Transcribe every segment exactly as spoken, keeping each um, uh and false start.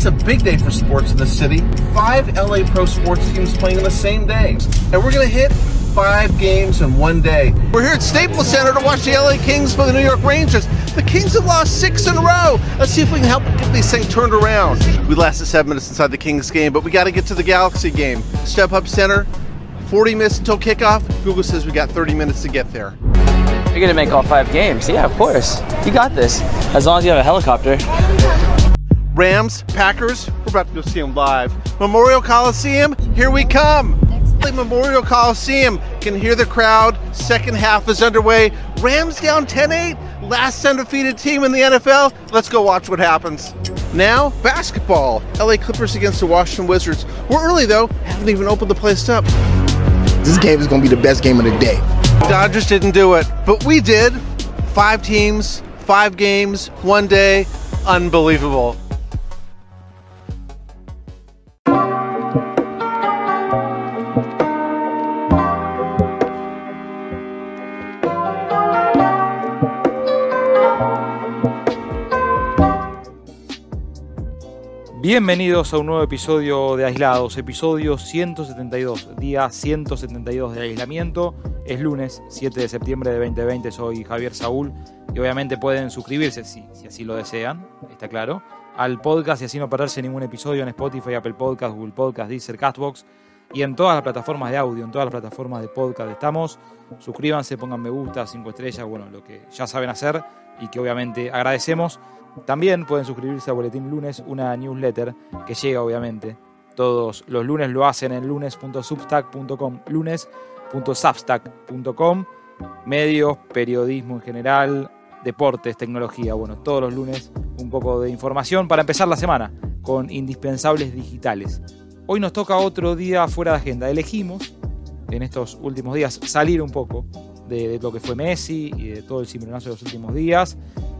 a big day for sports in the city. Five L A pro sports teams playing on the same day. And we're going to hit five games in one day. We're here at Staples Center to watch the L A Kings play the New York Rangers. The Kings have lost six in a row. Let's see if we can help get these things turned around. We lasted seven minutes inside the Kings game, but we got to get to the Galaxy game. StubHub Center, forty minutes until kickoff. Google says we got thirty minutes to get there. You're going to make all five games. Yeah, of course. You got this. As long as you have a helicopter. Rams, Packers, we're about to go see them live. Memorial Coliseum, here we come. Memorial Coliseum, can hear the crowd. Second half is underway. Rams down ten eight, last undefeated team in the N F L. Let's go watch what happens. Now, basketball. L A Clippers against the Washington Wizards. We're early though, haven't even opened the place up. This game is going to be the best game of the day. Dodgers didn't do it, but we did. Five teams, five games, one day. Unbelievable. Bienvenidos a un nuevo episodio de Aislados, episodio ciento setenta y dos, día ciento setenta y dos de aislamiento. Es lunes siete de septiembre de veinte veinte, soy Javier Saúl y obviamente pueden suscribirse, si, si así lo desean, está claro, al podcast y así no perderse ningún episodio en Spotify, Apple Podcast, Google Podcast, Deezer, Castbox y en todas las plataformas de audio, en todas las plataformas de podcast estamos. Suscríbanse, pongan me gusta, cinco estrellas, bueno, lo que ya saben hacer y que obviamente agradecemos. También pueden suscribirse a Boletín Lunes, una newsletter que llega obviamente todos los lunes, lo hacen en lunes punto substack punto com, lunes punto substack punto com, medios, periodismo en general, deportes, tecnología, bueno, todos los lunes un poco de información para empezar la semana con indispensables digitales. Hoy nos toca otro día fuera de agenda, elegimos en estos últimos días salir un poco de, de lo que fue Messi y de todo el cimbronazo de los últimos días,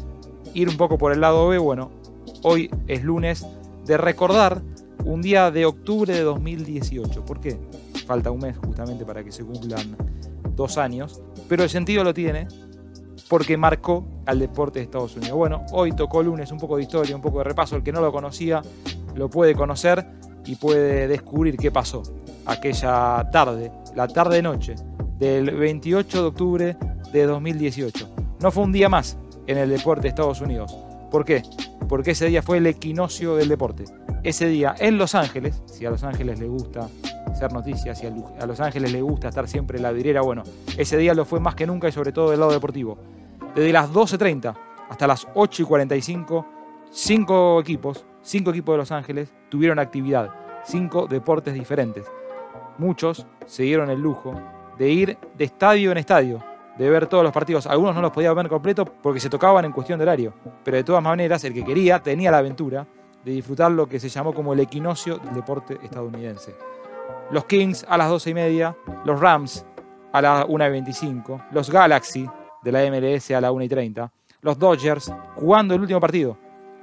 ir un poco por el lado B. Bueno, hoy es lunes de recordar un día de octubre de dos mil dieciocho. ¿Por qué? Falta un mes justamente para que se cumplan dos años, pero el sentido lo tiene porque marcó al deporte de Estados Unidos. Bueno, hoy tocó lunes un poco de historia, un poco de repaso. El que no lo conocía lo puede conocer y puede descubrir qué pasó aquella tarde, la tarde-noche del veintiocho de octubre de dos mil dieciocho. No fue un día más en el deporte de Estados Unidos. ¿Por qué? Porque ese día fue el equinoccio del deporte. Ese día en Los Ángeles, si a Los Ángeles le gusta hacer noticias, si a Los Ángeles le gusta estar siempre en la vidriera, bueno, ese día lo fue más que nunca y sobre todo del lado deportivo. Desde las doce treinta hasta las ocho y cuarenta y cinco, cinco equipos, cinco equipos de Los Ángeles tuvieron actividad, cinco deportes diferentes. Muchos se dieron el lujo de ir de estadio en estadio, de ver todos los partidos. Algunos no los podían ver completo porque se tocaban en cuestión de horario, pero de todas maneras el que quería tenía la aventura de disfrutar lo que se llamó como el equinoccio del deporte estadounidense. Los Kings a las doce y media, los Rams a las una y veinticinco, los Galaxy de la M L S a la una y treinta, los Dodgers jugando el último partido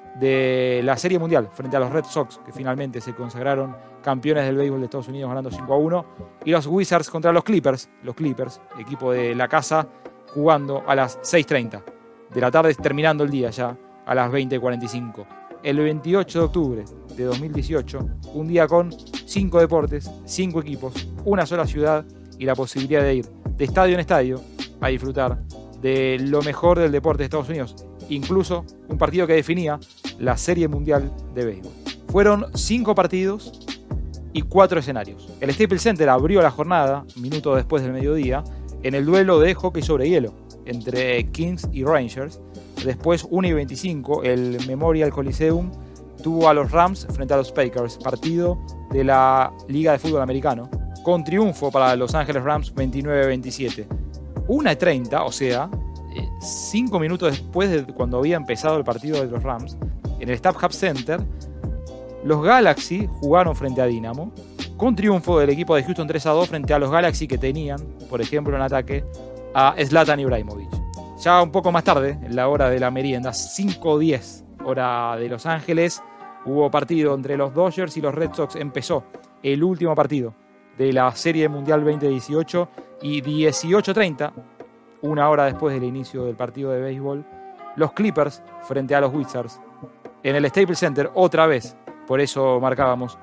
de la Serie Mundial frente a los Red Sox, que finalmente se consagraron campeones del béisbol de Estados Unidos ganando cinco a uno, y los Wizards contra los Clippers, los Clippers, equipo de la casa, jugando a las seis treinta de la tarde, terminando el día ya a las veinte cuarenta y cinco. El veintiocho de octubre de dos mil dieciocho, un día con cinco deportes, cinco equipos, una sola ciudad y la posibilidad de ir de estadio en estadio a disfrutar de lo mejor del deporte de Estados Unidos, incluso un partido que definía la Serie Mundial de Béisbol. Fueron cinco partidos y cuatro escenarios. El Staples Center abrió la jornada, minutos después del mediodía, en el duelo de hockey sobre hielo entre Kings y Rangers. Después, una y veinticinco, el Memorial Coliseum tuvo a los Rams frente a los Packers, partido de la Liga de Fútbol Americano, con triunfo para Los Ángeles Rams veintinueve a veintisiete. una y treinta, o sea, cinco minutos después de cuando había empezado el partido de los Rams, en el StubHub Center, los Galaxy jugaron frente a Dynamo, con triunfo del equipo de Houston tres a dos frente a los Galaxy que tenían, por ejemplo, en ataque a Zlatan Ibrahimovic. Ya un poco más tarde, en la hora de la merienda, cinco diez, hora de Los Ángeles, hubo partido entre los Dodgers y los Red Sox. Empezó el último partido de la Serie Mundial veinte dieciocho y dieciocho treinta, una hora después del inicio del partido de béisbol, los Clippers frente a los Wizards en el Staples Center, otra vez Por eso marcábamos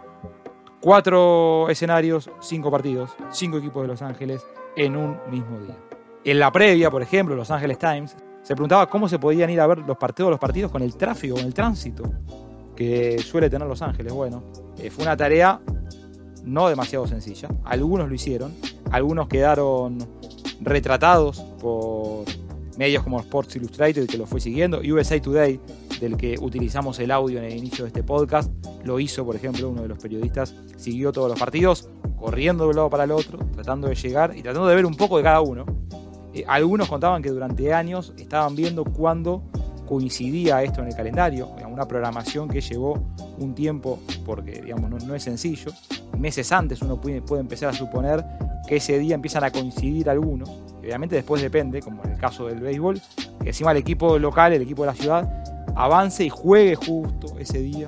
cuatro escenarios, cinco partidos, cinco equipos de Los Ángeles en un mismo día. En la previa, por ejemplo, Los Angeles Times se preguntaba cómo se podían ir a ver los partidos, los partidos con el tráfico, con el tránsito que suele tener Los Ángeles. Bueno, eh, fue una tarea no demasiado sencilla. Algunos lo hicieron, algunos quedaron retratados por medios como Sports Illustrated, que lo fue siguiendo. U S A Today, del que utilizamos el audio en el inicio de este podcast, lo hizo, por ejemplo, uno de los periodistas, siguió todos los partidos, corriendo de un lado para el otro, tratando de llegar y tratando de ver un poco de cada uno. Eh, algunos contaban que durante años estaban viendo cuándo coincidía esto en el calendario, una programación que llevó un tiempo, porque digamos no, no es sencillo. Meses antes uno puede, puede empezar a suponer que ese día empiezan a coincidir algunos. Obviamente después depende, como en el caso del béisbol, que encima el equipo local, el equipo de la ciudad, avance y juegue justo ese día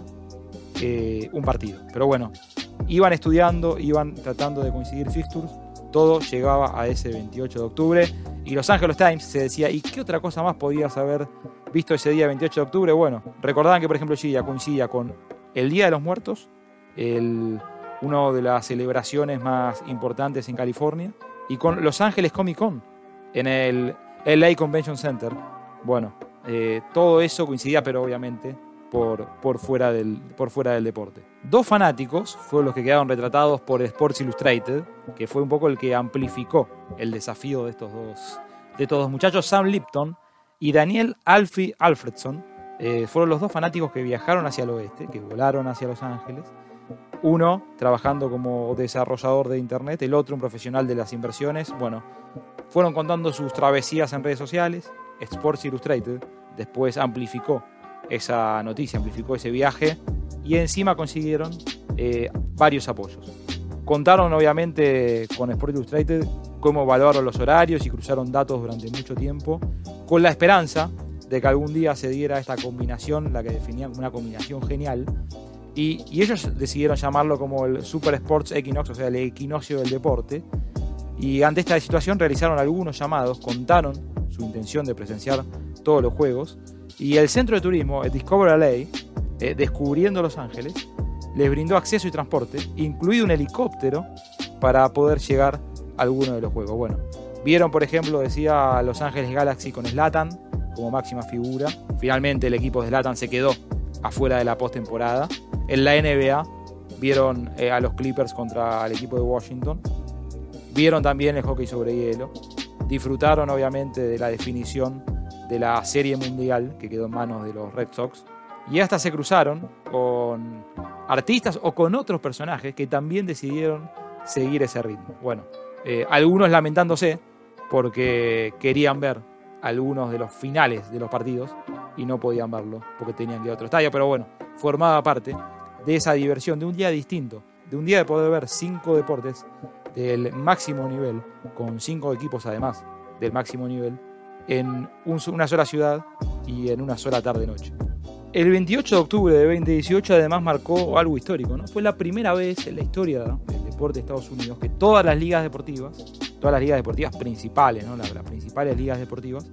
eh, un partido. Pero bueno, iban estudiando, iban tratando de coincidir fixtures, todo llegaba a ese veintiocho de octubre. Y Los Angeles Times se decía, ¿y qué otra cosa más podías haber visto ese día veintiocho de octubre? Bueno, recordaban que, por ejemplo, ese día coincidía con el Día de los Muertos, el, una de las celebraciones más importantes en California, y con Los Ángeles Comic Con en el L A Convention Center. Bueno, eh, todo eso coincidía, pero obviamente por, por, fuera del, por fuera del deporte. Dos fanáticos fueron los que quedaron retratados por Sports Illustrated, que fue un poco el que amplificó el desafío de estos dos, de estos dos muchachos. Sam Lipton y Daniel Alfie Alfredson eh, fueron los dos fanáticos que viajaron hacia el oeste, que volaron hacia Los Ángeles. Uno trabajando como desarrollador de internet, el otro un profesional de las inversiones. Bueno, fueron contando sus travesías en redes sociales. Sports Illustrated después amplificó esa noticia, amplificó ese viaje y encima consiguieron eh, varios apoyos. Contaron obviamente con Sports Illustrated cómo evaluaron los horarios y cruzaron datos durante mucho tiempo, con la esperanza de que algún día se diera esta combinación, la que definían como una combinación genial. Y, y ellos decidieron llamarlo como el Super Sports Equinox, o sea, el equinoccio del deporte. Y ante esta situación realizaron algunos llamados, contaron su intención de presenciar todos los juegos. Y el centro de turismo, el Discover L A, eh, descubriendo Los Ángeles, les brindó acceso y transporte, incluido un helicóptero, para poder llegar a alguno de los juegos. Bueno, vieron, por ejemplo, decía Los Ángeles Galaxy con Zlatan como máxima figura. Finalmente el equipo de Zlatan se quedó afuera de la postemporada. En la N B A vieron eh, a los Clippers contra el equipo de Washington. Vieron también el hockey sobre hielo. Disfrutaron obviamente de la definición de la Serie Mundial que quedó en manos de los Red Sox. Y hasta se cruzaron con artistas o con otros personajes que también decidieron seguir ese ritmo. Bueno, eh, algunos lamentándose porque querían ver algunos de los finales de los partidos y no podían verlo porque tenían que ir a otro estadio. Pero bueno, formaba parte de esa diversión, de un día distinto, de un día de poder ver cinco deportes del máximo nivel, con cinco equipos además del máximo nivel, en un, una sola ciudad y en una sola tarde-noche. El veintiocho de octubre de veinte dieciocho además marcó algo histórico, ¿no? Fue la primera vez en la historia del deporte de Estados Unidos que todas las ligas deportivas, todas las ligas deportivas principales, ¿no? las, las principales ligas deportivas,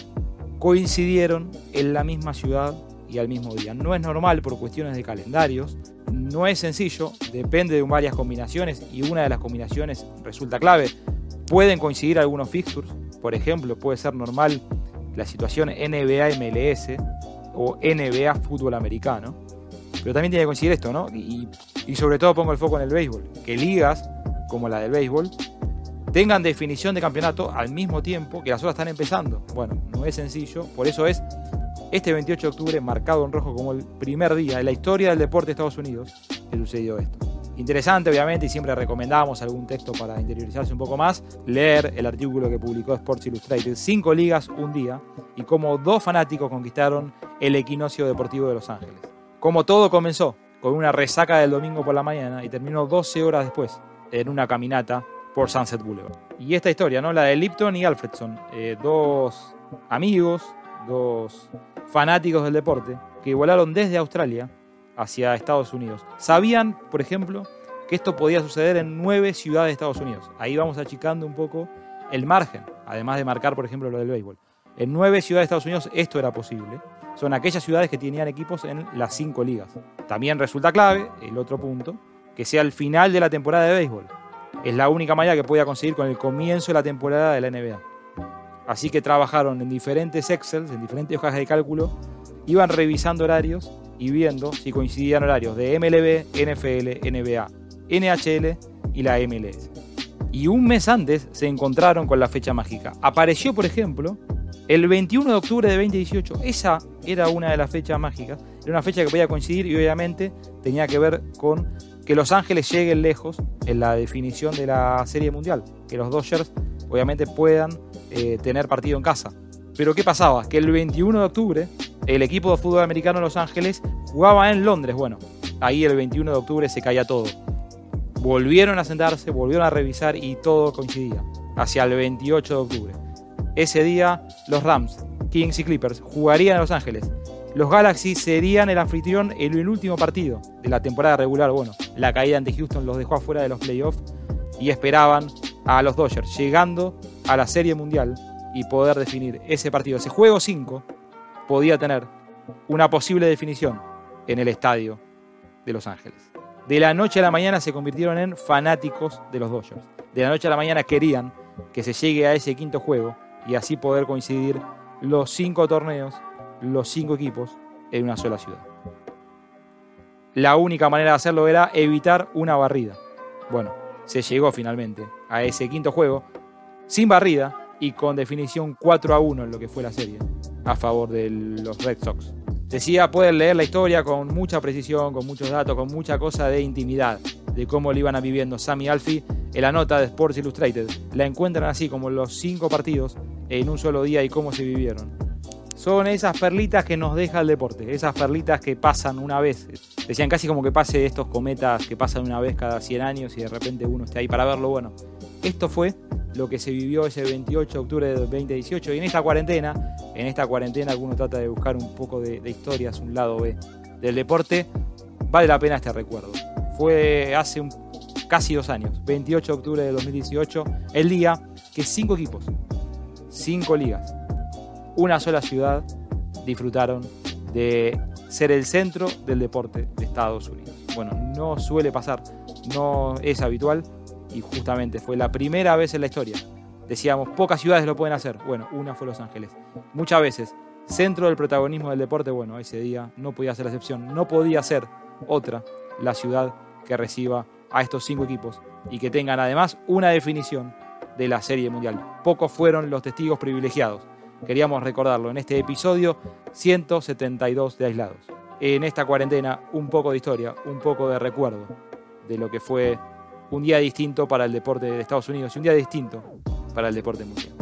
coincidieron en la misma ciudad y al mismo día. No es normal por cuestiones de calendarios, no es sencillo, depende de varias combinaciones y una de las combinaciones resulta clave. Pueden coincidir algunos fixtures, por ejemplo, puede ser normal la situación N B A M L S o N B A fútbol americano, pero también tiene que coincidir esto, ¿no? Y, y sobre todo pongo el foco en el béisbol, que ligas como la del béisbol tengan definición de campeonato al mismo tiempo que las otras están empezando. Bueno, no es sencillo, por eso es este veintiocho de octubre marcado en rojo como el primer día en la historia del deporte de Estados Unidos que sucedió esto. Interesante, obviamente, y siempre recomendamos algún texto para interiorizarse un poco más, leer el artículo que publicó Sports Illustrated, cinco ligas, un día, y cómo dos fanáticos conquistaron el equinoccio deportivo de Los Ángeles. Como todo comenzó con una resaca del domingo por la mañana y terminó doce horas después en una caminata por Sunset Boulevard. Y esta historia, ¿no? La de Lipton y Alfredson, eh, dos amigos, dos fanáticos del deporte que volaron desde Australia hacia Estados Unidos. Sabían, por ejemplo, que esto podía suceder en nueve ciudades de Estados Unidos. Ahí vamos achicando un poco el margen, además de marcar, por ejemplo, lo del béisbol. En nueve ciudades de Estados Unidos esto era posible. son aquellas ciudades que tenían equipos en las cinco ligas. También resulta clave, el otro punto, que sea el final de la temporada de béisbol. Es la única manera que podía conseguir con el comienzo de la temporada de la N B A. Así que trabajaron en diferentes Excels, en diferentes hojas de cálculo, iban revisando horarios y viendo si coincidían horarios de M L B, N F L, N B A, N H L y la M L S. Y un mes antes se encontraron con la fecha mágica. Apareció, por ejemplo, el veintiuno de octubre de veinte dieciocho. Esa era una de las fechas mágicas. Era una fecha que podía coincidir y obviamente tenía que ver con que Los Ángeles lleguen lejos en la definición de la Serie Mundial. Que los Dodgers obviamente puedan eh, tener partido en casa. Pero ¿qué pasaba? Que el veintiuno de octubre el equipo de fútbol americano de Los Ángeles jugaba en Londres. Bueno, ahí el veintiuno de octubre se caía todo. Volvieron a sentarse, volvieron a revisar y todo coincidía. Hacia el veintiocho de octubre. Ese día los Rams, Kings y Clippers jugarían en Los Ángeles. Los Galaxy serían el anfitrión en el último partido de la temporada regular. Bueno, la caída ante Houston los dejó afuera de los playoffs y esperaban a los Dodgers llegando a la Serie Mundial y poder definir ese partido. Ese juego cinco podía tener una posible definición en el estadio de Los Ángeles. De la noche a la mañana se convirtieron en fanáticos de los Dodgers. De la noche a la mañana querían que se llegue a ese quinto juego y así poder coincidir los cinco torneos, los cinco equipos en una sola ciudad. La única manera de hacerlo era evitar una barrida. Bueno, se llegó finalmente a ese quinto juego sin barrida y con definición cuatro a uno en lo que fue la serie a favor de los Red Sox. Decía, pueden leer la historia con mucha precisión, con muchos datos, con mucha cosa de intimidad, de cómo lo iban viviendo Sammy Alfie en la nota de Sports Illustrated. La encuentran así como los cinco partidos en un solo día y cómo se vivieron. Son esas perlitas que nos deja el deporte, esas perlitas que pasan una vez. Decían casi como que pase estos cometas que pasan una vez cada cien años y de repente uno está ahí para verlo. Bueno, esto fue lo que se vivió ese veintiocho de octubre de veinte dieciocho y en esta cuarentena, en esta cuarentena que uno trata de buscar un poco de, de historias, un lado B del deporte, vale la pena este recuerdo. Fue hace un, casi dos años, veintiocho de octubre de dos mil dieciocho, el día que cinco equipos, cinco ligas, una sola ciudad disfrutaron de ser el centro del deporte de Estados Unidos. Bueno, no suele pasar, no es habitual y justamente fue la primera vez en la historia. Decíamos, pocas ciudades lo pueden hacer. Bueno, una fue Los Ángeles. Muchas veces, centro del protagonismo del deporte, bueno, ese día no podía ser la excepción. No podía ser otra la ciudad que reciba a estos cinco equipos y que tengan además una definición de la Serie Mundial. Pocos fueron los testigos privilegiados. Queríamos recordarlo en este episodio ciento setenta y dos de Aislados. En esta cuarentena, un poco de historia, un poco de recuerdo de lo que fue un día distinto para el deporte de Estados Unidos y un día distinto para el deporte mundial.